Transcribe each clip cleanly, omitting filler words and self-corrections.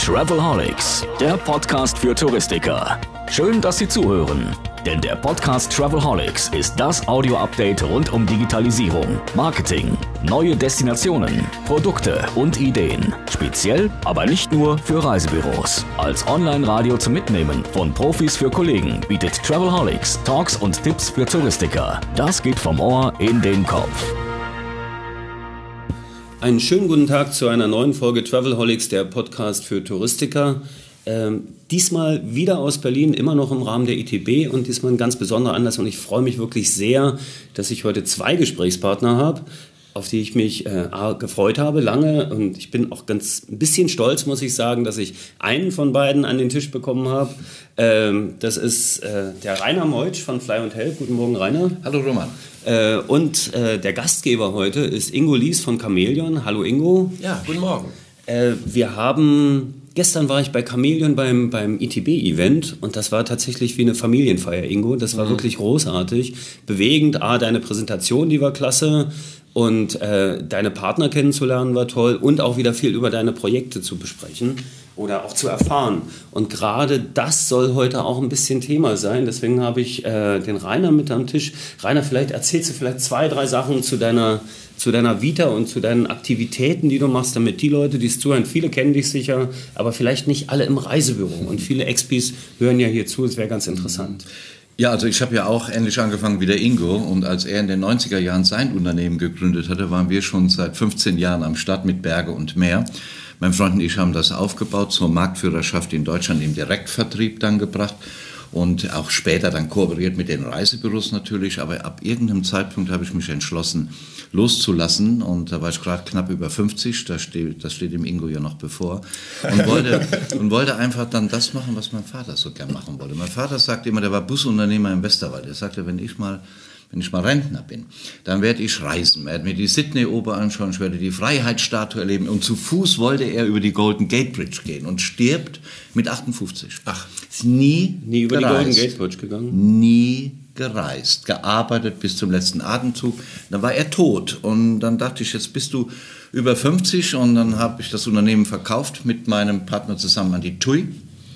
Travelholics, der Podcast für Touristiker. Schön, dass Sie zuhören, denn der Podcast Travelholics ist das Audio-Update rund um Digitalisierung, Marketing, neue Destinationen, Produkte und Ideen. Speziell, aber nicht nur für Reisebüros. Als Online-Radio zum Mitnehmen von Profis für Kollegen bietet Travelholics Talks und Tipps für Touristiker. Das geht vom Ohr in den Kopf. Einen schönen guten Tag zu einer neuen Folge Travelholics, der Podcast für Touristiker. Diesmal wieder aus Berlin, immer noch im Rahmen der ITB und diesmal ein ganz besonderer Anlass. Und ich freue mich wirklich sehr, dass ich heute zwei Gesprächspartner habe, auf die ich mich gefreut habe lange. Und ich bin auch ein bisschen stolz, muss ich sagen, dass ich einen von beiden an den Tisch bekommen habe. Das ist der Rainer Meutsch von Fly & Help. Guten Morgen, Rainer. Hallo, Roman. Und der Gastgeber heute ist Ingo Lies von Chameleon. Hallo, Ingo. Ja, guten Morgen. Gestern war ich bei Chameleon beim ITB-Event und das war tatsächlich wie eine Familienfeier, Ingo. Das war wirklich großartig, bewegend. Deine Präsentation, die war klasse und deine Partner kennenzulernen war toll und auch wieder viel über deine Projekte zu besprechen oder auch zu erfahren. Und gerade das soll heute auch ein bisschen Thema sein. Deswegen habe ich den Rainer mit am Tisch. Rainer, vielleicht erzählst du 2, 3 Sachen zu deiner Vita und zu deinen Aktivitäten, die du machst, damit die Leute, die es zuhören, viele kennen dich sicher, aber vielleicht nicht alle im Reisebüro. Und viele Expis hören ja hier zu, es wäre ganz interessant. Ja, also ich habe ja auch ähnlich angefangen wie der Ingo und als er in den 90er Jahren sein Unternehmen gegründet hatte, waren wir schon seit 15 Jahren am Start mit Berge und Meer. Mein Freund und ich haben das aufgebaut, zur Marktführerschaft in Deutschland im Direktvertrieb dann gebracht und auch später dann kooperiert mit den Reisebüros natürlich, aber ab irgendeinem Zeitpunkt habe ich mich entschlossen, loszulassen und da war ich gerade knapp über 50, das steht dem Ingo ja noch bevor und wollte einfach dann das machen, was mein Vater so gern machen wollte. Mein Vater sagte immer, der war Busunternehmer im Westerwald, er sagte, wenn ich mal Rentner bin, dann werde ich reisen, werde mir die Sydney-Oper anschauen, ich werde die Freiheitsstatue erleben und zu Fuß wollte er über die Golden Gate Bridge gehen und stirbt mit 58. Ist nie über gereist. die Golden Gate Bridge gegangen? Nie gereist, gearbeitet bis zum letzten Atemzug, dann war er tot und dann dachte ich, jetzt bist du über 50 und dann habe ich das Unternehmen verkauft mit meinem Partner zusammen an die TUI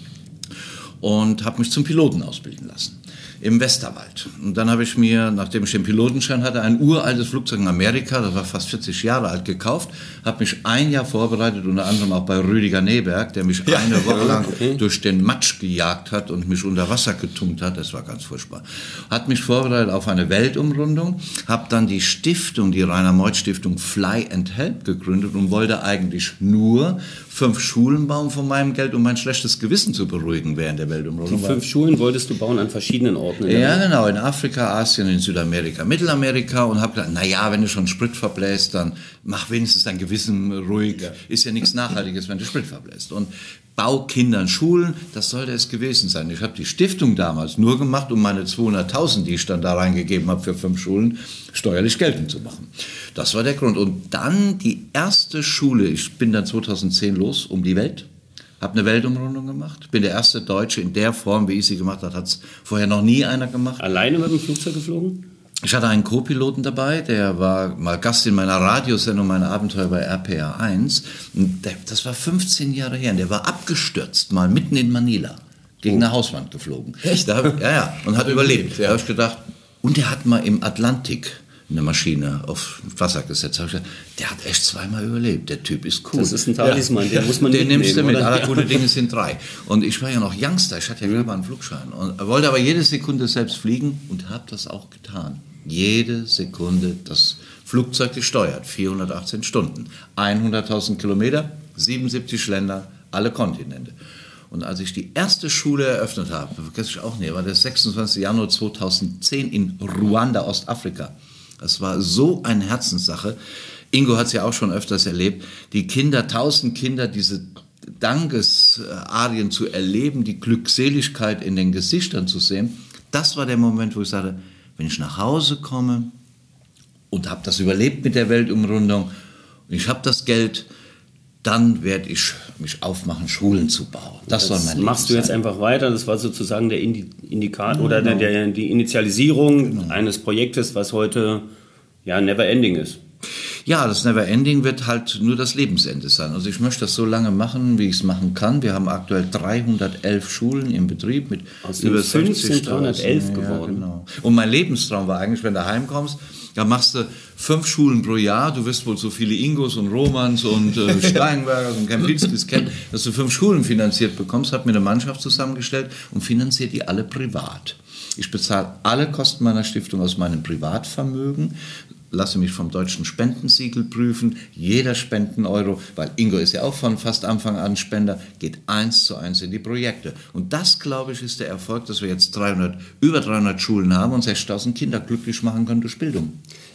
und habe mich zum Piloten ausbilden lassen. Im Westerwald. Und dann habe ich mir, nachdem ich den Pilotenschein hatte, ein uraltes Flugzeug in Amerika, das war fast 40 Jahre alt, gekauft, habe mich ein Jahr vorbereitet, unter anderem auch bei Rüdiger Neberg, der mich eine Woche lang durch den Matsch gejagt hat und mich unter Wasser getunkt hat, das war ganz furchtbar. Hat mich vorbereitet auf eine Weltumrundung, habe dann die Stiftung, die Rainer Meutsch Stiftung Fly & Help gegründet und wollte eigentlich nur 5 Schulen bauen von meinem Geld, um mein schlechtes Gewissen zu beruhigen während der Weltumrundung. Die 5 Schulen wolltest du bauen an verschiedenen Orten? Ja, genau, in Afrika, Asien, in Südamerika, Mittelamerika und habe gedacht, naja, wenn du schon Sprit verbläst, dann mach wenigstens dein Gewissen ruhig. Ja. Ist ja nichts Nachhaltiges, wenn du Sprit verbläst. Und bau Kindern Schulen, das sollte es gewesen sein. Ich habe die Stiftung damals nur gemacht, um meine 200.000, die ich dann da reingegeben habe für 5 Schulen, steuerlich geltend zu machen. Das war der Grund. Und dann die erste Schule, ich bin dann 2010 los um die Welt, habe eine Weltumrundung gemacht, bin der erste Deutsche in der Form, wie ich sie gemacht habe, hat es vorher noch nie einer gemacht. Alleine mit dem Flugzeug geflogen? Ich hatte einen Co-Piloten dabei, der war mal Gast in meiner Radiosendung, meine Abenteuer bei RPA 1. Und das war 15 Jahre her und der war abgestürzt, mal mitten in Manila, gegen eine Hauswand geflogen. Echt? Ja, und hat überlebt. Da habe ich gedacht, und der hat mal im Atlantik eine Maschine auf Wasser gesetzt. Da habe ich gedacht, der hat echt 2-mal überlebt. Der Typ ist cool. Das ist ein Talisman, den muss man den mitnehmen. Den nimmst du mit. Oder? Alle gute Dinge sind 3. Und ich war ja noch Youngster, ich hatte ja gerade einen Flugschein. Und wollte aber jede Sekunde selbst fliegen und habe das auch getan. Jede Sekunde das Flugzeug gesteuert. 418 Stunden, 100.000 Kilometer, 77 Länder, alle Kontinente. Und als ich die erste Schule eröffnet habe, vergesse ich auch nicht, war der 26. Januar 2010 in Ruanda, Ostafrika. Das war so eine Herzenssache. Ingo hat es ja auch schon öfters erlebt. Die Kinder, 1000 Kinder, diese Dankesarien zu erleben, die Glückseligkeit in den Gesichtern zu sehen. Das war der Moment, wo ich sagte, wenn ich nach Hause komme und habe das überlebt mit der Weltumrundung und ich habe das Geld, dann werde ich mich aufmachen, Schulen zu bauen. Das war mein Leben. Machst du jetzt einfach weiter? Das war sozusagen der Indikator oder die Initialisierung eines Projektes, was heute ja never ending ist. Ja, das Neverending wird halt nur das Lebensende sein. Also ich möchte das so lange machen, wie ich es machen kann. Wir haben aktuell 311 Schulen im Betrieb mit aus über 5 60 sind 311 geworden. Genau. Und mein Lebenstraum war eigentlich, wenn du heimkommst, da machst du 5 Schulen pro Jahr. Du wirst wohl so viele Ingos und Romans und Steinbergers und Kempinskis kennen, dass du 5 Schulen finanziert bekommst. Habe mir eine Mannschaft zusammengestellt und finanziert die alle privat. Ich bezahle alle Kosten meiner Stiftung aus meinem Privatvermögen, lasse mich vom deutschen Spendensiegel prüfen. Jeder Spenden-Euro, weil Ingo ist ja auch von fast Anfang an Spender, geht 1:1 in die Projekte. Und das, glaube ich, ist der Erfolg, dass wir jetzt über 300 Schulen haben und 6.000 Kinder glücklich machen können durch Bildung.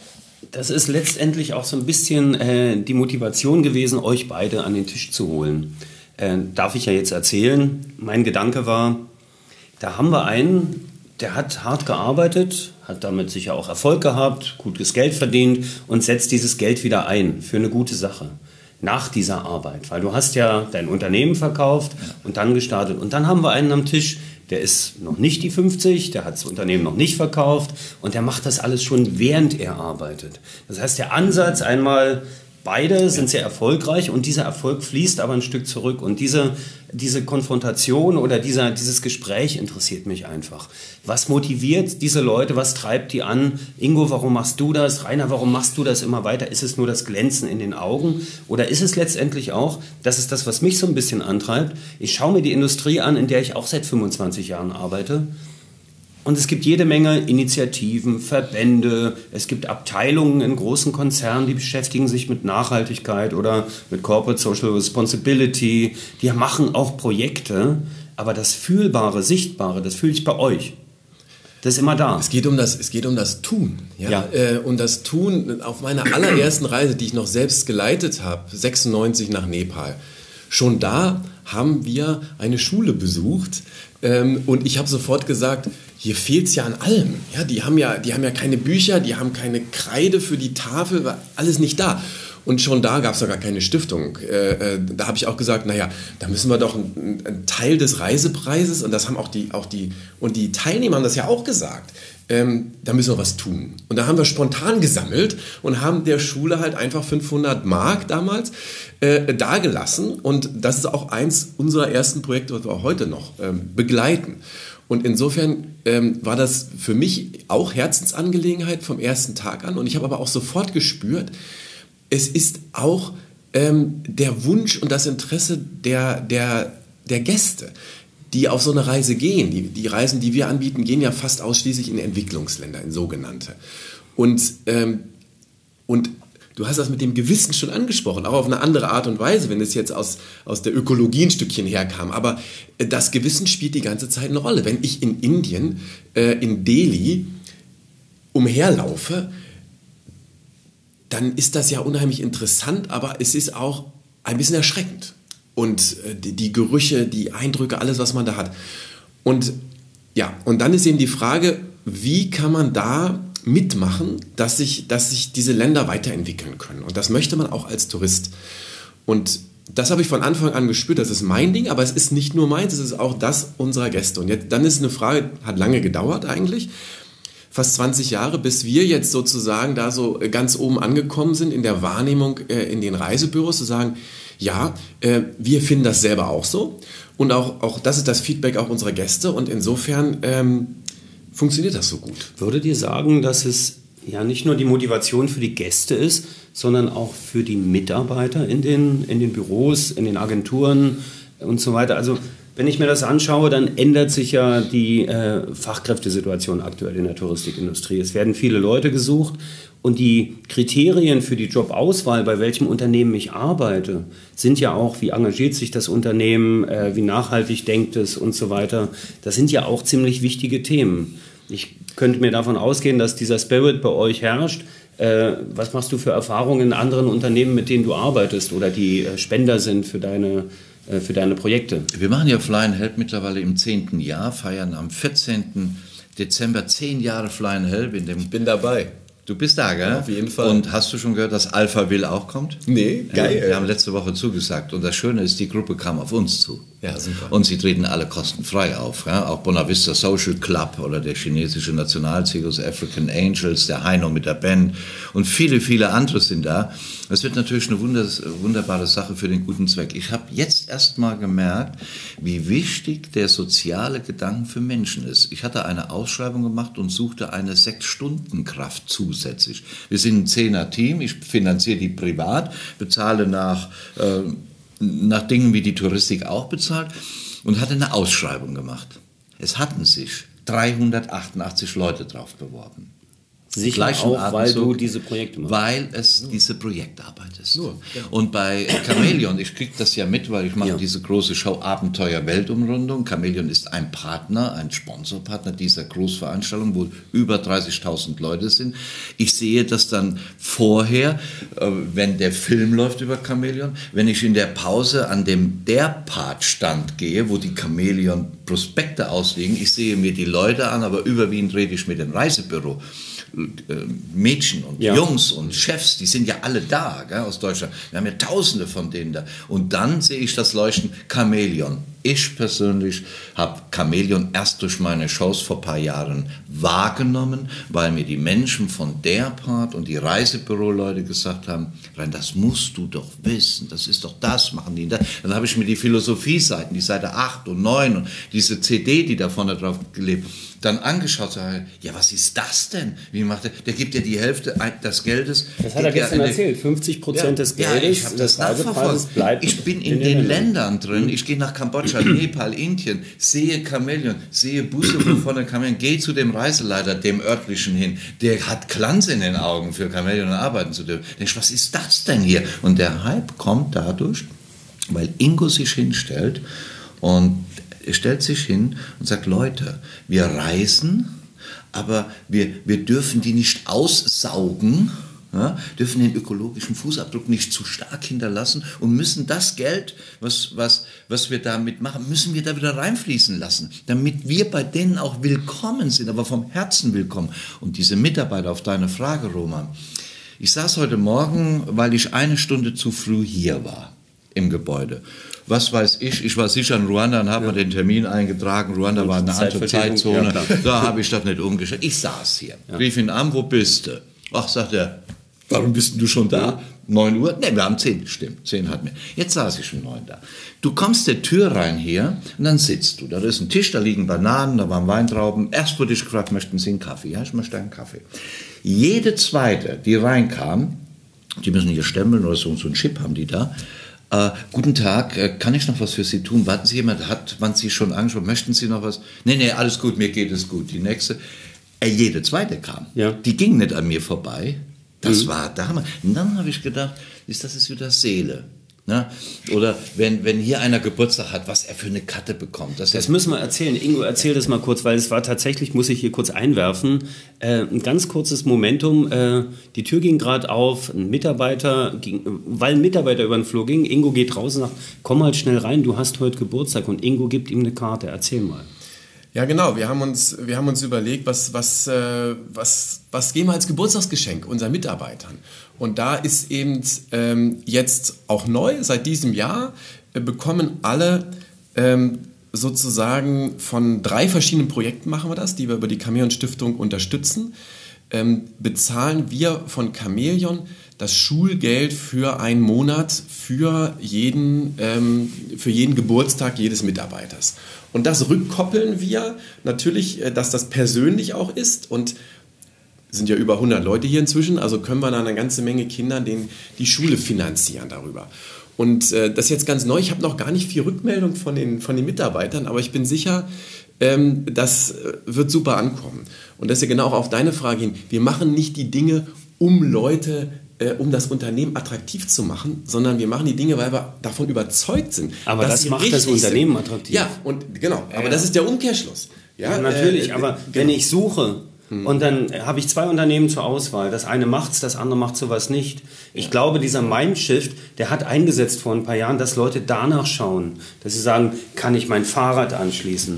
Das ist letztendlich auch so ein bisschen die Motivation gewesen, euch beide an den Tisch zu holen. Darf ich ja jetzt erzählen. Mein Gedanke war, da haben wir einen, der hat hart gearbeitet, hat damit sicher auch Erfolg gehabt, gutes Geld verdient und setzt dieses Geld wieder ein für eine gute Sache nach dieser Arbeit. Weil du hast ja dein Unternehmen verkauft und dann gestartet. Und dann haben wir einen am Tisch, der ist noch nicht die 50, der hat das Unternehmen noch nicht verkauft und der macht das alles schon, während er arbeitet. Das heißt, der Ansatz einmal, beide sind sehr erfolgreich und dieser Erfolg fließt aber ein Stück zurück. Und diese Konfrontation oder dieses Gespräch interessiert mich einfach. Was motiviert diese Leute? Was treibt die an? Ingo, warum machst du das? Rainer, warum machst du das immer weiter? Ist es nur das Glänzen in den Augen? Oder ist es letztendlich auch, das ist das, was mich so ein bisschen antreibt, ich schaue mir die Industrie an, in der ich auch seit 25 Jahren arbeite. Und es gibt jede Menge Initiativen, Verbände, es gibt Abteilungen in großen Konzernen, die beschäftigen sich mit Nachhaltigkeit oder mit Corporate Social Responsibility. Die machen auch Projekte, aber das Fühlbare, Sichtbare, das fühle ich bei euch. Das ist immer da. Es geht um das Tun. Ja? Und das Tun auf meiner allerersten Reise, die ich noch selbst geleitet habe, 96 nach Nepal. Schon da haben wir eine Schule besucht und ich habe sofort gesagt, hier fehlt es ja an allem. Ja, die haben ja keine Bücher, die haben keine Kreide für die Tafel, war alles nicht da. Und schon da gab es doch gar keine Stiftung. Da habe ich auch gesagt, naja, da müssen wir doch einen Teil des Reisepreises, und das haben auch die Teilnehmer haben das ja auch gesagt, da müssen wir was tun. Und da haben wir spontan gesammelt und haben der Schule halt einfach 500 Mark damals dagelassen. Und das ist auch eins unserer ersten Projekte, was wir auch heute noch begleiten. Und insofern war das für mich auch Herzensangelegenheit vom ersten Tag an. Und ich habe aber auch sofort gespürt, es ist auch der Wunsch und das Interesse der Gäste, die auf so eine Reise gehen. Die Reisen, die wir anbieten, gehen ja fast ausschließlich in Entwicklungsländer, in sogenannte. Und du hast das mit dem Gewissen schon angesprochen, auch auf eine andere Art und Weise, wenn es jetzt aus der Ökologie ein Stückchen herkam. Aber das Gewissen spielt die ganze Zeit eine Rolle. Wenn ich in Indien, in Delhi, umherlaufe, dann ist das ja unheimlich interessant, aber es ist auch ein bisschen erschreckend. Und die Gerüche, die Eindrücke, alles, was man da hat. Und dann ist eben die Frage, wie kann man da mitmachen, dass sich diese Länder weiterentwickeln können. Und das möchte man auch als Tourist. Und das habe ich von Anfang an gespürt, das ist mein Ding, aber es ist nicht nur meins, es ist auch das unserer Gäste. Und dann ist eine Frage, hat lange gedauert eigentlich, fast 20 Jahre, bis wir jetzt sozusagen da so ganz oben angekommen sind in der Wahrnehmung in den Reisebüros, zu sagen, ja, wir finden das selber auch so. Und auch das ist das Feedback auch unserer Gäste. Und insofern funktioniert das so gut. Würdet ihr sagen, dass es ja nicht nur die Motivation für die Gäste ist, sondern auch für die Mitarbeiter in den Büros, in den Agenturen und so weiter? Also wenn ich mir das anschaue, dann ändert sich ja die Fachkräftesituation aktuell in der Touristikindustrie. Es werden viele Leute gesucht und die Kriterien für die Jobauswahl, bei welchem Unternehmen ich arbeite, sind ja auch, wie engagiert sich das Unternehmen, wie nachhaltig denkt es und so weiter. Das sind ja auch ziemlich wichtige Themen. Ich könnte mir davon ausgehen, dass dieser Spirit bei euch herrscht. Was machst du für Erfahrungen in anderen Unternehmen, mit denen du arbeitest oder die Spender sind für deine Projekte? Wir machen ja Fly and Help mittlerweile im 10. Jahr, feiern am 14. Dezember 10 Jahre Fly and Help. Ich bin dabei. Du bist da, gell? Ja, auf jeden Fall. Und hast du schon gehört, dass Alpha Will auch kommt? Nee, geil. Wir haben letzte Woche zugesagt und das Schöne ist, die Gruppe kam auf uns zu. Ja, super. Und sie treten alle kostenfrei auf. Ja? Auch Bonavista Social Club oder der chinesische Nationalzirkus African Angels, der Heino mit der Band und viele, viele andere sind da. Das wird natürlich eine wunderbare Sache für den guten Zweck. Ich habe jetzt erst mal gemerkt, wie wichtig der soziale Gedanke für Menschen ist. Ich hatte eine Ausschreibung gemacht und suchte eine 6-Stunden-Kraft zusätzlich. Wir sind ein 10er-Team, ich finanziere die privat, bezahle nach Dingen, wie die Touristik auch bezahlt, und hatte eine Ausschreibung gemacht. Es hatten sich 388 Leute drauf beworben. Sicher auch, weil du diese Projekte machst. Weil es diese Projektarbeit ist. Und bei Chamäleon, ich kriege das ja mit, weil ich mache diese große Show Abenteuer Weltumrundung. Chamäleon ist ein Partner, ein Sponsorpartner dieser Großveranstaltung, wo über 30.000 Leute sind. Ich sehe das dann vorher, wenn der Film läuft über Chamäleon, wenn ich in der Pause an dem Der-Part-Stand gehe, wo die Chamäleon Prospekte ausliegen, ich sehe mir die Leute an, aber überwiegend rede ich mit dem Reisebüro. Mädchen und Jungs und Chefs, die sind ja alle da, gell, aus Deutschland. Wir haben ja Tausende von denen da. Und dann sehe ich das Leuchten Chamäleon. Ich persönlich habe Chamäleon erst durch meine Shows vor ein paar Jahren wahrgenommen, weil mir die Menschen von Der-Part und die Reisebüroleute gesagt haben, Rein, das musst du doch wissen, das ist doch das, machen die das. Dann habe ich mir die Philosophie-Seiten, die Seite 8 und 9 und diese CD, die da vorne drauf gelebt, dann angeschaut, sage, ja, was ist das denn? Wie macht der gibt ja die Hälfte des Geldes. Das hat er gestern erzählt, 50% des Geldes. Ja, ich habe das nachverfolgt. Ich bin in den Ländern drin, ich gehe nach Kambodscha, Nepal, Indien, sehe Chamäleon, sehe Busse von der Chamäleon, gehe zu dem Reiseleiter, dem örtlichen hin, der hat Glanz in den Augen für Chamäleon arbeiten zu dürfen. Denke ich, was ist das denn hier? Und der Hype kommt dadurch, weil Ingo sich hinstellt und er stellt sich hin und sagt, Leute, wir reisen, aber wir dürfen die nicht aussaugen, ja, dürfen den ökologischen Fußabdruck nicht zu stark hinterlassen und müssen das Geld, was wir damit machen, müssen wir da wieder reinfließen lassen, damit wir bei denen auch willkommen sind, aber vom Herzen willkommen. Und diese Mitarbeiter, auf deine Frage, Roman, ich saß heute Morgen, weil ich 1 Stunde zu früh hier war im Gebäude. Was weiß ich war sicher in Ruanda und habe mir den Termin eingetragen. Ruanda war eine andere Zeitzone, da habe ich das nicht umgestellt. Ich saß hier, rief ihn an, wo bist du? Ach, sagt er, warum bist du schon da? 9 Uhr? Ne, wir haben 10, stimmt, 10 hatten wir. Jetzt saß ich um 9 da. Du kommst der Tür rein hier und dann sitzt du. Da ist ein Tisch, da liegen Bananen, da waren Weintrauben. Erst wurde ich gefragt, möchten Sie einen Kaffee? Ja, ich möchte einen Kaffee. Jede zweite, die reinkam, die müssen hier stempeln oder so einen Chip haben die da. Guten Tag, kann ich noch was für Sie tun? Warten Sie, jemand hat Sie schon angesprochen? Möchten Sie noch was? Nee, alles gut, mir geht es gut. Die nächste, jede zweite kam. Ja. Die ging nicht an mir vorbei. Das war damals. Und dann habe ich gedacht, das ist wieder Seele. Na? Oder wenn hier einer Geburtstag hat, was er für eine Karte bekommt. Das müssen wir erzählen. Ingo, erzähl das mal kurz, weil es war tatsächlich, muss ich hier kurz einwerfen, ein ganz kurzes Momentum. Die Tür ging gerade auf, weil ein Mitarbeiter über den Flur ging. Ingo geht raus und sagt, komm halt schnell rein, du hast heute Geburtstag. Und Ingo gibt ihm eine Karte. Erzähl mal. Ja, genau. Wir haben uns überlegt, was geben wir als Geburtstagsgeschenk unseren Mitarbeitern? Und da ist eben jetzt auch neu, seit diesem Jahr, bekommen alle sozusagen von 3 verschiedenen Projekten machen wir das, die wir über die Chamäleon Stiftung unterstützen, bezahlen wir von Chamäleon das Schulgeld für einen Monat für jeden Geburtstag jedes Mitarbeiters. Und das rückkoppeln wir natürlich, dass das persönlich auch ist, und sind ja über 100 Leute hier inzwischen, also können wir dann eine ganze Menge Kindern die Schule finanzieren darüber. Und das ist jetzt ganz neu, ich habe noch gar nicht viel Rückmeldung von den Mitarbeitern, aber ich bin sicher, das wird super ankommen. Und das ist ja genau auch auf deine Frage hin, wir machen nicht die Dinge, um das Unternehmen attraktiv zu machen, sondern wir machen die Dinge, weil wir davon überzeugt sind. Aber das macht das Unternehmen attraktiv. Ja, und genau, aber das ist der Umkehrschluss. Ja, natürlich, aber wenn ich suche und dann habe ich 2 Unternehmen zur Auswahl, das eine macht's, das andere macht sowas nicht. Ich glaube, dieser Mindshift, der hat eingesetzt vor ein paar Jahren, dass Leute danach schauen, dass sie sagen, kann ich mein Fahrrad anschließen?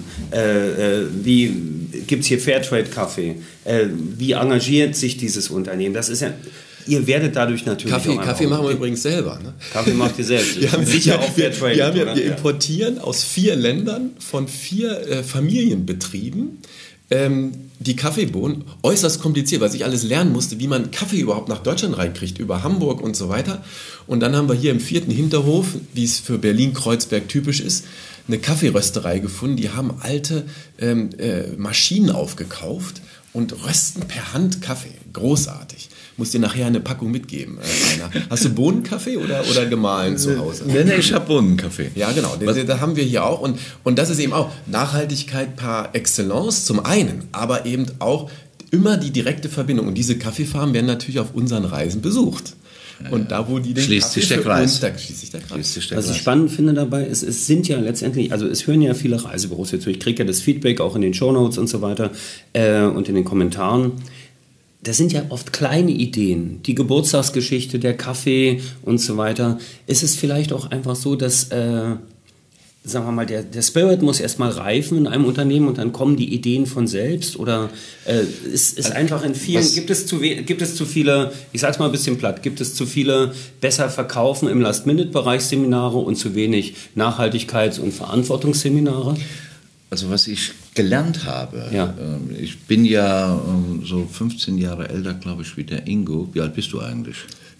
Wie gibt's hier Fairtrade-Kaffee? Wie engagiert sich dieses Unternehmen? Das ist ja ihr werdet dadurch natürlich Kaffee machen wir übrigens selber. Ne? Kaffee macht ihr selbst. Wir haben sicher auch Fairtrade. Wir importieren aus 4 Ländern von 4 Familienbetrieben die Kaffeebohnen, äußerst kompliziert, weil ich alles lernen musste, wie man Kaffee überhaupt nach Deutschland reinkriegt, über Hamburg und so weiter. Und dann haben wir hier im 4. Hinterhof, wie es für Berlin-Kreuzberg typisch ist, eine Kaffeerösterei gefunden. Die haben alte Maschinen aufgekauft und rösten per Hand Kaffee. Großartig. Muss dir nachher eine Packung mitgeben. Hast du Bohnenkaffee oder gemahlen zu Hause? Nee, ich habe Bohnenkaffee. Ja, genau. Da haben wir hier auch. Und das ist eben auch Nachhaltigkeit par excellence zum einen, aber eben auch immer die direkte Verbindung. Und diese Kaffeefarmen werden natürlich auf unseren Reisen besucht. Und da, wo die den schließt Kaffee sich der für Kreis. uns, da schließt sich der Kreis. Was ich spannend finde dabei, ist, es sind ja letztendlich, also es hören ja viele Reisebüros jetzt zu. Ich kriege ja das Feedback auch in den Shownotes und so weiter und in den Kommentaren. Das sind ja oft kleine Ideen, die Geburtstagsgeschichte, der Kaffee und so weiter. Ist es vielleicht auch einfach so, dass, sagen wir mal, der Spirit muss erstmal reifen in einem Unternehmen und dann kommen die Ideen von selbst? Oder ist einfach in vielen, gibt es zu viele, ich sag's mal ein bisschen platt, gibt es zu viele besser verkaufen im Last-Minute-Bereich Seminare und zu wenig Nachhaltigkeits- und Verantwortungsseminare? Also was ich gelernt habe, ich bin ja so 15 Jahre älter, glaube ich, wie der Ingo. Wie alt bist du eigentlich?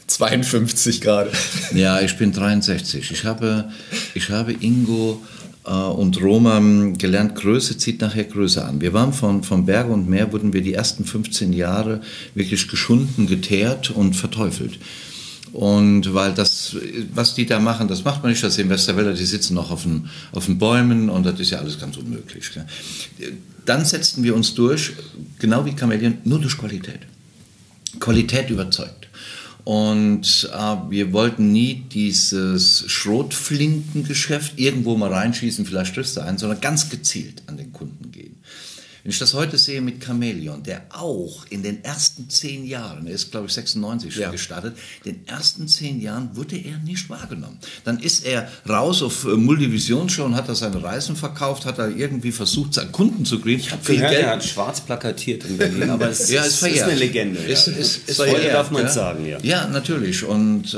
52 gerade. Ja, ich bin 63. Ich habe Ingo und Roman gelernt, Größe zieht nachher Größe an. Wir waren von Berge und Meer, wurden wir die ersten 15 Jahre wirklich geschunden, geteert und verteufelt. Und weil das, was die da machen, das macht man nicht, das sehen Westerwälder, die sitzen noch auf den Bäumen und das ist ja alles ganz unmöglich. Gell? Dann setzten wir uns durch, genau wie Chamäleon, nur durch Qualität. Qualität überzeugt. Und wir wollten nie dieses Schrotflintengeschäft irgendwo mal reinschießen, vielleicht stößt er ein, sondern ganz gezielt an den Kunden gehen. Wenn ich das heute sehe mit Chamäleon, der auch in den ersten 10 Jahren, er ist glaube ich 96 schon gestartet, in den ersten 10 Jahren wurde er nicht wahrgenommen. Dann ist er raus auf Multivision schon, hat er seine Reisen verkauft, hat er irgendwie versucht, seinen Kunden zu kriegen. Ich habe gehört, er hat schwarz plakatiert in Berlin, aber es ist eine Legende. Ist verehrt, darf man sagen. Ja, natürlich. Und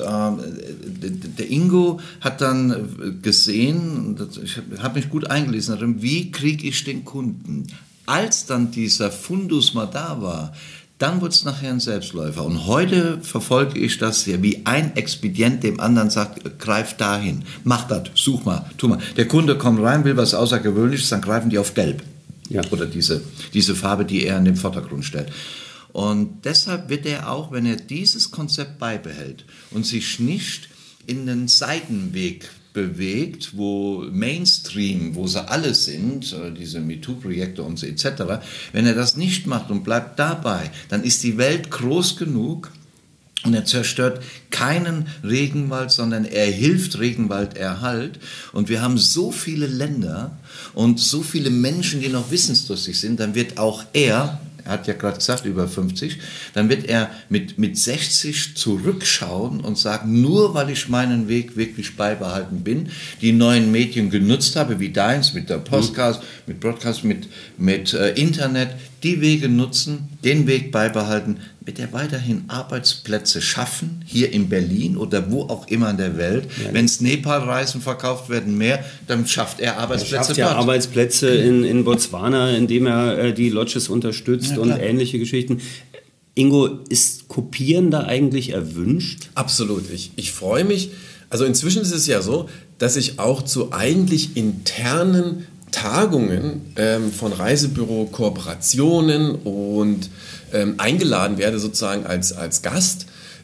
der Ingo hat dann gesehen, ich habe mich gut eingelesen darin, wie kriege ich den Kunden? Als dann dieser Fundus mal da war, dann wurde es nachher ein Selbstläufer. Und heute verfolge ich das ja wie ein Expedient dem anderen sagt, greif dahin, mach das, such mal, tu mal. Der Kunde kommt rein, will was Außergewöhnliches, dann greifen die auf Gelb. Ja. Oder diese Farbe, die er in den Vordergrund stellt. Und deshalb wird er auch, wenn er dieses Konzept beibehält und sich nicht in den Seitenweg bewegt, wo Mainstream, wo sie alle sind, diese MeToo-Projekte und so etc., wenn er das nicht macht und bleibt dabei, dann ist die Welt groß genug und er zerstört keinen Regenwald, sondern er hilft Regenwalderhalt. Und wir haben so viele Länder und so viele Menschen, die noch wissensdurstig sind, dann wird auch er hat ja gerade gesagt, über 50, dann wird er mit 60 zurückschauen und sagen, nur weil ich meinen Weg wirklich beibehalten bin, die neuen Medien genutzt habe, wie deins, mit der Podcast, mit Broadcast, mit Internet, die Wege nutzen, den Weg beibehalten, wird er weiterhin Arbeitsplätze schaffen, hier in Berlin oder wo auch immer in der Welt. Ja. Wenn es Nepal-Reisen verkauft werden mehr, dann schafft er Arbeitsplätze. Er schafft ja Arbeitsplätze in Botswana, indem er die Lodges unterstützt und ähnliche Geschichten. Ingo, ist Kopieren da eigentlich erwünscht? Absolut. Ich freue mich. Also inzwischen ist es ja so, dass ich auch zu eigentlich internen Tagungen von Reisebüro-Kooperationen und eingeladen werde sozusagen als Gast,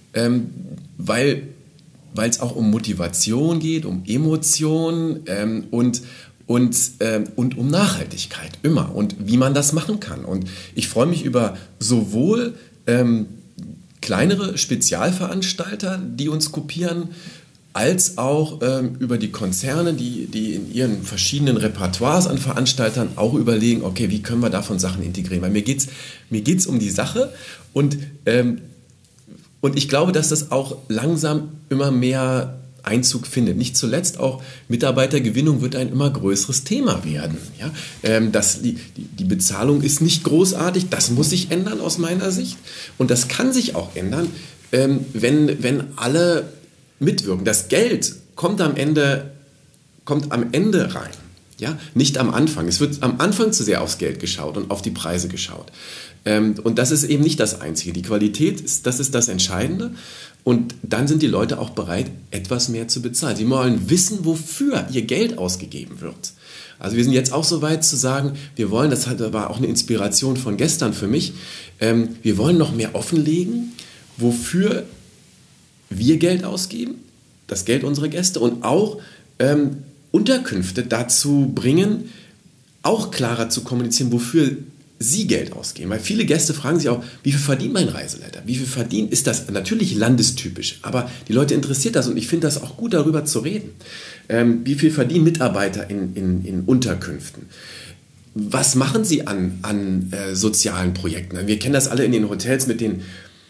weil es auch um Motivation geht, um Emotion und um Nachhaltigkeit immer und wie man das machen kann. Und ich freue mich über sowohl kleinere Spezialveranstalter, die uns kopieren, als auch über die Konzerne, die in ihren verschiedenen Repertoires an Veranstaltern auch überlegen, okay, wie können wir davon Sachen integrieren? Weil mir geht's um die Sache und ich glaube, dass das auch langsam immer mehr Einzug findet. Nicht zuletzt auch Mitarbeitergewinnung wird ein immer größeres Thema werden. Ja? Die Bezahlung ist nicht großartig, das muss sich ändern aus meiner Sicht und das kann sich auch ändern, wenn alle mitwirken. Das Geld kommt am Ende rein. Ja, nicht am Anfang. Es wird am Anfang zu sehr aufs Geld geschaut und auf die Preise geschaut. Und das ist eben nicht das Einzige. Die Qualität, das ist das Entscheidende. Und dann sind die Leute auch bereit, etwas mehr zu bezahlen. Sie wollen wissen, wofür ihr Geld ausgegeben wird. Also wir sind jetzt auch so weit zu sagen, wir wollen, das war auch eine Inspiration von gestern für mich, wir wollen noch mehr offenlegen, wofür wir Geld ausgeben, das Geld unserer Gäste, und auch Unterkünfte dazu bringen, auch klarer zu kommunizieren, wofür sie Geld ausgeben. Weil viele Gäste fragen sich auch, wie viel verdient mein Reiseleiter? Wie viel verdient? Ist das natürlich landestypisch, aber die Leute interessiert das und ich finde das auch gut, darüber zu reden. Wie viel verdienen Mitarbeiter in Unterkünften? Was machen sie an sozialen Projekten? Wir kennen das alle in den Hotels mit den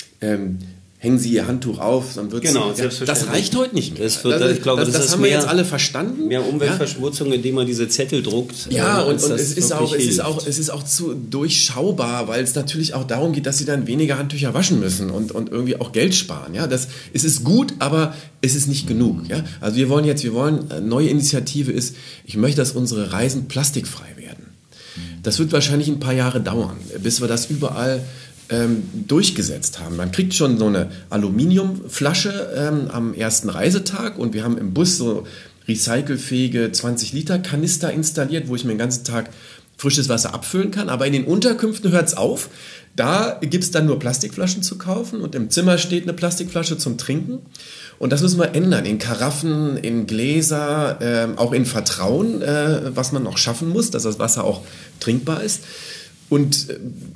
hängen Sie Ihr Handtuch auf, dann wird genau, das reicht heute nicht mehr. Ich glaube, das haben wir jetzt alle verstanden. Mehr Umweltverschmutzung, indem man diese Zettel druckt. Ja, und es ist auch zu durchschaubar, weil es natürlich auch darum geht, dass Sie dann weniger Handtücher waschen müssen und irgendwie auch Geld sparen. Ja, es ist gut, aber es ist nicht genug. Ja? Also wir wollen, eine neue Initiative ist, ich möchte, dass unsere Reisen plastikfrei werden. Das wird wahrscheinlich ein paar Jahre dauern, bis wir das überall durchgesetzt haben. Man kriegt schon so eine Aluminiumflasche am ersten Reisetag und wir haben im Bus so recycelfähige 20-Liter-Kanister installiert, wo ich mir den ganzen Tag frisches Wasser abfüllen kann. Aber in den Unterkünften hört es auf. Da gibt es dann nur Plastikflaschen zu kaufen und im Zimmer steht eine Plastikflasche zum Trinken. Und das müssen wir ändern, in Karaffen, in Gläser, auch in Vertrauen, was man noch schaffen muss, dass das Wasser auch trinkbar ist. Und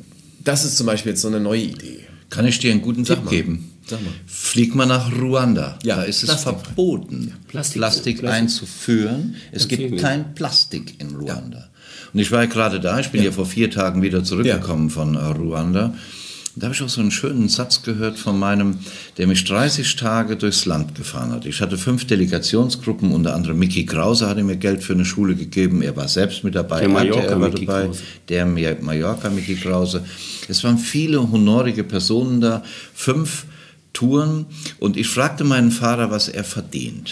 das ist zum Beispiel jetzt so eine neue Idee. Kann ich dir einen guten Tipp geben? Sag mal. Flieg mal nach Ruanda. Ja, da ist es Plastik. verboten, Plastik einzuführen. Es gibt kein Plastik in Ruanda. Ja. Und ich war ja gerade da, ich bin ja vor 4 Tagen wieder zurückgekommen von Ruanda. Da habe ich auch so einen schönen Satz gehört von meinem, der mich 30 Tage durchs Land gefahren hat. Ich hatte 5 Delegationsgruppen, unter anderem Mickey Krause hatte mir Geld für eine Schule gegeben. Er war selbst mit dabei. Der Mallorca Mickey Krause. Der Mallorca Mickey Krause. Es waren viele honorige Personen da, 5 Touren. Und ich fragte meinen Fahrer, was er verdient.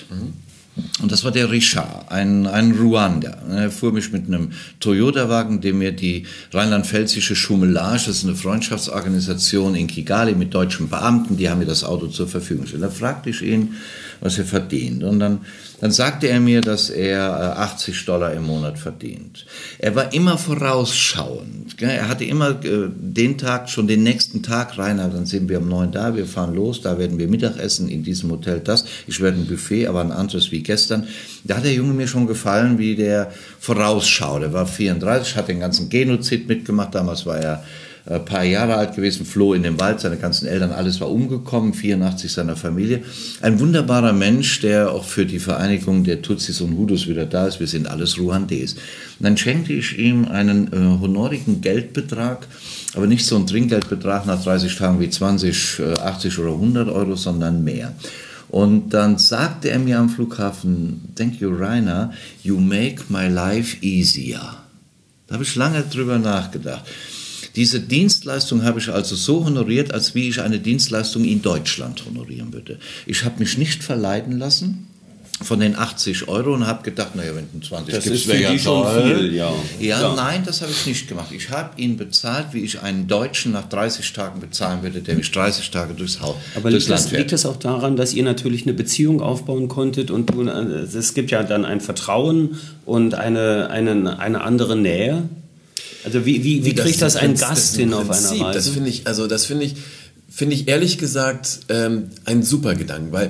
Und das war der Richard, ein Ruander. Er fuhr mich mit einem Toyota-Wagen, dem mir die rheinland-pfälzische Chumelage, das ist eine Freundschaftsorganisation in Kigali mit deutschen Beamten, die haben mir das Auto zur Verfügung gestellt. Da fragte ich ihn, was er verdient. Und dann sagte er mir, dass er $80 im Monat verdient. Er war immer vorausschauend. Er hatte immer den Tag, schon den nächsten Tag rein, dann sind wir um 9 da, wir fahren los, da werden wir Mittagessen, in diesem Hotel das. Ich werde ein Buffet, aber ein anderes wie gestern. Da hat der Junge mir schon gefallen, wie der vorausschaut. Er war 34, hat den ganzen Genozid mitgemacht, damals war er ein paar Jahre alt gewesen, floh in den Wald, seine ganzen Eltern, alles war umgekommen, 84 seiner Familie. Ein wunderbarer Mensch, der auch für die Vereinigung der Tutsis und Hutus wieder da ist. Wir sind alles Ruandais. Und dann schenkte ich ihm einen honorigen Geldbetrag, aber nicht so einen Trinkgeldbetrag nach 30 Tagen wie 20, 80 oder 100 Euro, sondern mehr. Und dann sagte er mir am Flughafen, thank you, Rainer, you make my life easier. Da habe ich lange drüber nachgedacht. Diese Dienstleistung habe ich also so honoriert, als wie ich eine Dienstleistung in Deutschland honorieren würde. Ich habe mich nicht verleiten lassen von den 80 Euro und habe gedacht, naja, wenn du 20 das gibst, ist für die schon viel. Ja, nein, das habe ich nicht gemacht. Ich habe ihn bezahlt, wie ich einen Deutschen nach 30 Tagen bezahlen würde, der mich 30 Tage durchs Land fährt. Aber liegt das auch daran, dass ihr natürlich eine Beziehung aufbauen konntet und es gibt ja dann ein Vertrauen und eine andere Nähe? Also wie kriegt das ein Gast hin auf einer Reise? Das finde ich ehrlich gesagt ein super Gedanken, weil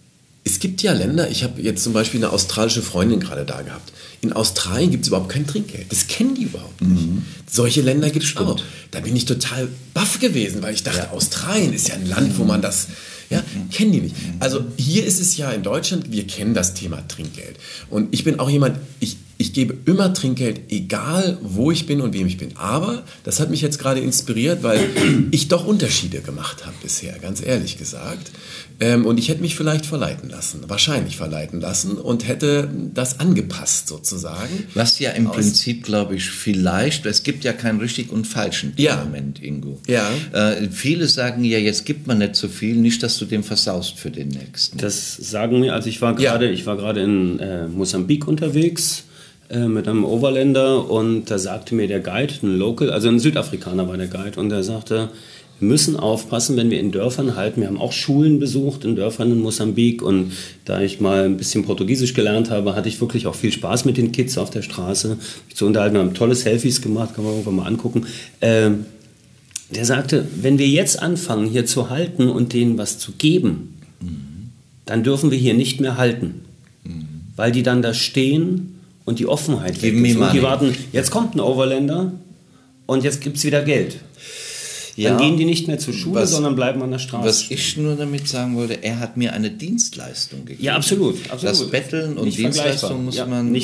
es gibt ja Länder, ich habe jetzt zum Beispiel eine australische Freundin gerade da gehabt. In Australien gibt es überhaupt kein Trinkgeld. Das kennen die überhaupt nicht. Solche Länder gibt es auch. Da bin ich total baff gewesen, weil ich dachte, Australien ist ja ein Land, wo man das... Ja, kennen die nicht. Also hier ist es ja in Deutschland, wir kennen das Thema Trinkgeld. Und ich bin auch jemand, ich ich gebe immer Trinkgeld, egal wo ich bin und wem ich bin. Aber das hat mich jetzt gerade inspiriert, weil ich doch Unterschiede gemacht habe bisher, ganz ehrlich gesagt. Und ich hätte mich vielleicht wahrscheinlich verleiten lassen und hätte das angepasst sozusagen. Was ja im Prinzip, glaube ich, vielleicht, es gibt ja keinen richtig und falschen Moment, Ingo. Ja. Viele sagen ja, jetzt gibt man nicht so viel, nicht, dass du den versaust für den Nächsten. Das sagen mir, also ich war gerade in Mosambik unterwegs mit einem Overländer und da sagte mir der Guide, ein Local, also ein Südafrikaner war der Guide und der sagte, wir müssen aufpassen, wenn wir in Dörfern halten. Wir haben auch Schulen besucht in Dörfern in Mosambik und da ich mal ein bisschen Portugiesisch gelernt habe, hatte ich wirklich auch viel Spaß mit den Kids auf der Straße. Mich zu unterhalten, wir haben tolle Selfies gemacht, kann man irgendwann mal angucken. Der sagte, wenn wir jetzt anfangen, hier zu halten und denen was zu geben, dann dürfen wir hier nicht mehr halten, weil die dann da stehen und die Offenheit weg ist. Und die warten, jetzt kommt ein Overländer und jetzt gibt es wieder Geld. Dann gehen die nicht mehr zur Schule, sondern bleiben an der Straße. Was ich nur damit sagen wollte, er hat mir eine Dienstleistung gegeben. Ja, absolut. Das Betteln und Dienstleistung ist nicht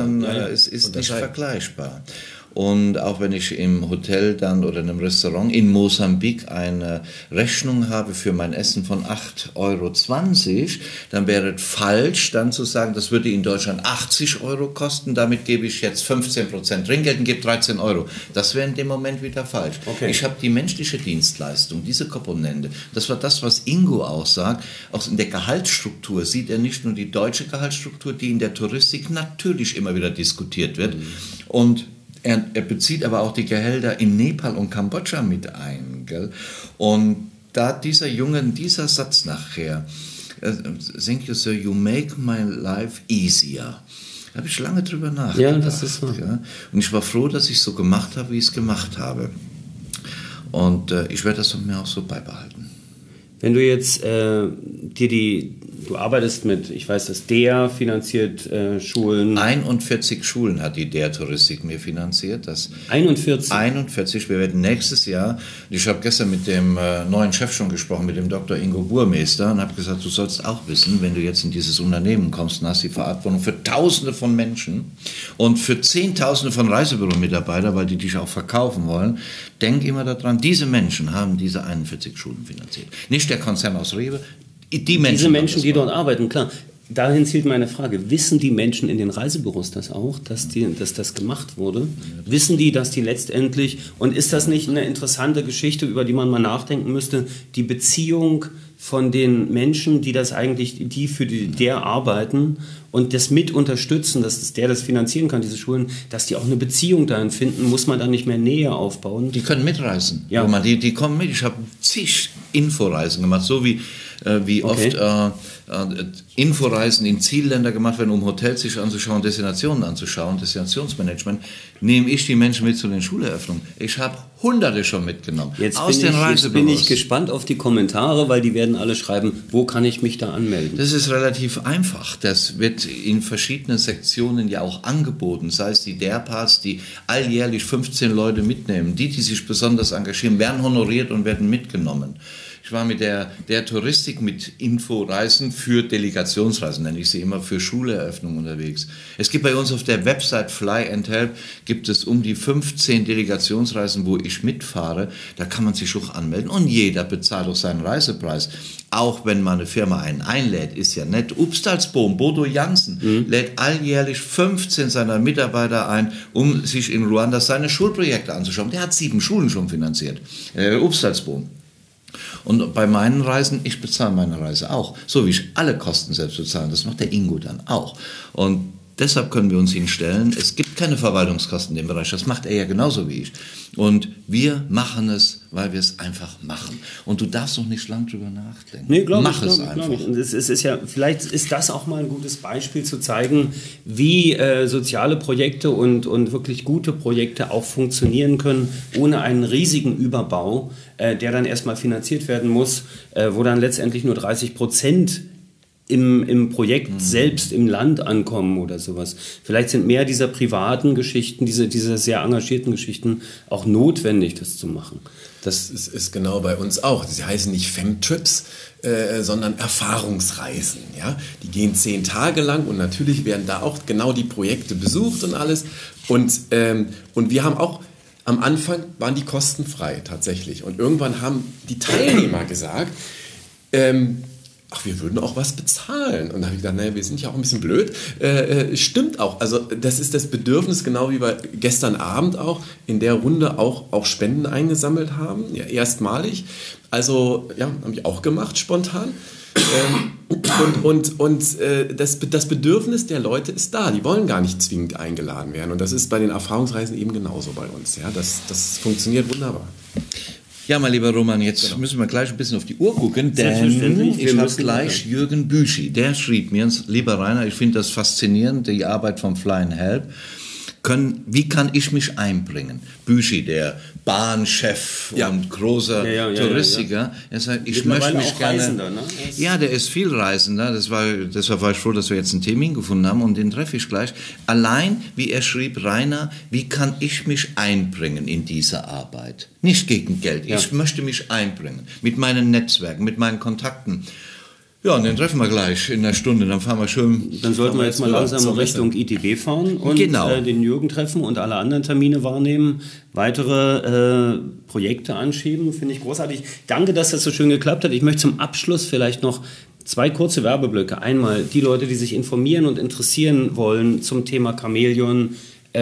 vergleichbar. Und auch wenn ich im Hotel dann oder in einem Restaurant in Mosambik eine Rechnung habe für mein Essen von 8,20 €, dann wäre es falsch, dann zu sagen, das würde in Deutschland 80 € kosten, damit gebe ich jetzt 15% Trinkgeld und gebe 13 €. Das wäre in dem Moment wieder falsch. Okay. Ich habe die menschliche Dienstleistung, diese Komponente. Das war das, was Ingo auch sagt. Auch in der Gehaltsstruktur sieht er nicht nur die deutsche Gehaltsstruktur, die in der Touristik natürlich immer wieder diskutiert wird. Und er bezieht aber auch die Gehälter in Nepal und Kambodscha mit ein. Gell? Und da dieser Satz nachher, thank you, sir, you make my life easier. Da habe ich lange drüber nachgedacht. Ja, das ist wahr. Ja? Und ich war froh, dass ich es so gemacht habe, wie ich es gemacht habe. Und ich werde das von mir auch so beibehalten. Wenn du jetzt du arbeitest mit, ich weiß, dass DEA finanziert Schulen. 41 Schulen hat die DEA Touristik mir finanziert. 41. Wir werden nächstes Jahr, ich habe gestern mit dem neuen Chef schon gesprochen, mit dem Dr. Ingo Burmeister und habe gesagt, du sollst auch wissen, wenn du jetzt in dieses Unternehmen kommst und hast die Verantwortung für Tausende von Menschen und für Zehntausende von Reisebüro-Mitarbeitern, weil die dich auch verkaufen wollen, denk immer daran, diese Menschen haben diese 41 Schulen finanziert. Nicht der Konzern aus Rewe, diese Menschen, die dort arbeiten, klar. Dahin zielt meine Frage. Wissen die Menschen in den Reisebüros das auch, dass das gemacht wurde? Wissen die, dass die letztendlich, und ist das nicht eine interessante Geschichte, über die man mal nachdenken müsste, die Beziehung von den Menschen, die für der arbeiten und das mit unterstützen, dass der das finanzieren kann, diese Schulen, dass die auch eine Beziehung dahin finden, muss man dann nicht mehr Nähe aufbauen? Die können mitreisen. Ja. Die kommen mit. Ich habe zig Inforeisen gemacht, so wie oft Inforeisen in Zielländer gemacht werden, um Hotels sich anzuschauen, Destinationen anzuschauen, Destinationsmanagement, nehme ich die Menschen mit zu den Schuleröffnungen. Ich habe Hunderte schon mitgenommen. Jetzt bin ich gespannt auf die Kommentare, weil die werden alle schreiben, wo kann ich mich da anmelden? Das ist relativ einfach. Das wird in verschiedenen Sektionen ja auch angeboten. Sei es die DER-Pass, die alljährlich 15 Leute mitnehmen. Die sich besonders engagieren, werden honoriert und werden mitgenommen. Ich war mit der Touristik mit Inforeisen für Delegationsreisen, nenne ich sie immer, für Schuleröffnungen unterwegs. Es gibt bei uns auf der Website Fly and Help, gibt es um die 15 Delegationsreisen, wo ich mitfahre. Da kann man sich auch anmelden und jeder bezahlt auch seinen Reisepreis. Auch wenn mal eine Firma einen einlädt, ist ja nett. Upstalsboom, Bodo Jansen lädt alljährlich 15 seiner Mitarbeiter ein, um sich in Ruanda seine Schulprojekte anzuschauen. Der hat 7 Schulen schon finanziert. Upstalsboom. Und bei meinen Reisen, ich bezahle meine Reise auch, so wie ich alle Kosten selbst bezahle. Das macht der Ingo dann auch. Und deshalb können wir uns hinstellen, es gibt keine Verwaltungskosten in dem Bereich, das macht er ja genauso wie ich. Und wir machen es, weil wir es einfach machen. Und du darfst noch nicht lang drüber nachdenken. Nee, Mach es einfach. Und es ist ja, vielleicht ist das auch mal ein gutes Beispiel zu zeigen, wie soziale Projekte und wirklich gute Projekte auch funktionieren können, ohne einen riesigen Überbau, der dann erstmal finanziert werden muss, wo dann letztendlich nur 30% im Projekt selbst im Land ankommen oder sowas. Vielleicht sind mehr dieser privaten Geschichten, diese sehr engagierten Geschichten auch notwendig, das zu machen. Das ist genau bei uns auch. Sie heißen nicht Femtrips, sondern Erfahrungsreisen. Ja? Die gehen 10 Tage lang und natürlich werden da auch genau die Projekte besucht und alles. Und wir haben auch, am Anfang waren die kostenfrei tatsächlich. Und irgendwann haben die Teilnehmer gesagt, wir würden auch was bezahlen. Und da habe ich gedacht, naja, wir sind ja auch ein bisschen blöd. Stimmt auch. Also das ist das Bedürfnis, genau wie wir gestern Abend auch in der Runde auch Spenden eingesammelt haben. Ja, erstmalig. Also ja, habe ich auch gemacht, spontan. Das Bedürfnis der Leute ist da. Die wollen gar nicht zwingend eingeladen werden. Und das ist bei den Erfahrungsreisen eben genauso bei uns. Ja, das funktioniert wunderbar. Ja, mein lieber Roman, jetzt müssen wir gleich ein bisschen auf die Uhr gucken, denn ich habe gleich Jürgen Büschi, der schrieb mir, lieber Rainer, ich finde das faszinierend, die Arbeit vom Flying Help. Wie kann ich mich einbringen? Büschi, der Bahnchef und großer Touristiker, er sagt, ich möchte mich gerne... Reisender, ne? Ja, der ist viel Reisender, deshalb war ich froh, dass wir jetzt einen Termin gefunden haben und den treffe ich gleich. Allein, wie er schrieb, Rainer, wie kann ich mich einbringen in diese Arbeit? Nicht gegen Geld, ich möchte mich einbringen, mit meinen Netzwerken, mit meinen Kontakten. Ja, und den treffen wir gleich in einer Stunde, dann fahren wir schön. Dann sollten wir jetzt mal langsam Richtung ITB fahren und den Jürgen treffen und alle anderen Termine wahrnehmen, weitere Projekte anschieben, finde ich großartig. Danke, dass das so schön geklappt hat. Ich möchte zum Abschluss vielleicht noch 2 kurze Werbeblöcke. Einmal die Leute, die sich informieren und interessieren wollen zum Thema Chamäleon,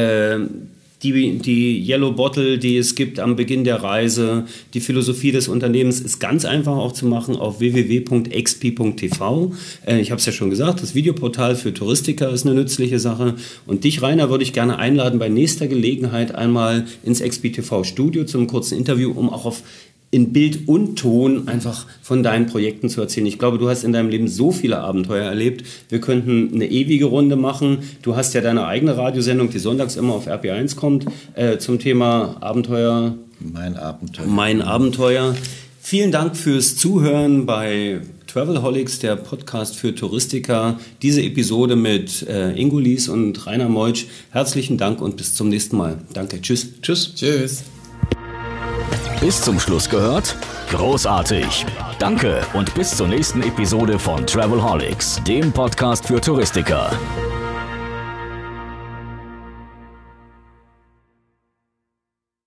die Yellow Bottle, die es gibt am Beginn der Reise, die Philosophie des Unternehmens ist ganz einfach auch zu machen auf www.expi.tv. Ich habe es ja schon gesagt, das Videoportal für Touristiker ist eine nützliche Sache. Und dich, Rainer, würde ich gerne einladen, bei nächster Gelegenheit einmal ins Expi TV Studio zum kurzen Interview, um auch in Bild und Ton einfach von deinen Projekten zu erzählen. Ich glaube, du hast in deinem Leben so viele Abenteuer erlebt. Wir könnten eine ewige Runde machen. Du hast ja deine eigene Radiosendung, die sonntags immer auf RP1 kommt, zum Thema Abenteuer. Mein Abenteuer. Vielen Dank fürs Zuhören bei Travelholics, der Podcast für Touristiker. Diese Episode mit Ingo Lies und Rainer Meutsch. Herzlichen Dank und bis zum nächsten Mal. Danke. Tschüss. Tschüss. Tschüss. Bis zum Schluss gehört? Großartig! Danke und bis zur nächsten Episode von Travelholics, dem Podcast für Touristiker.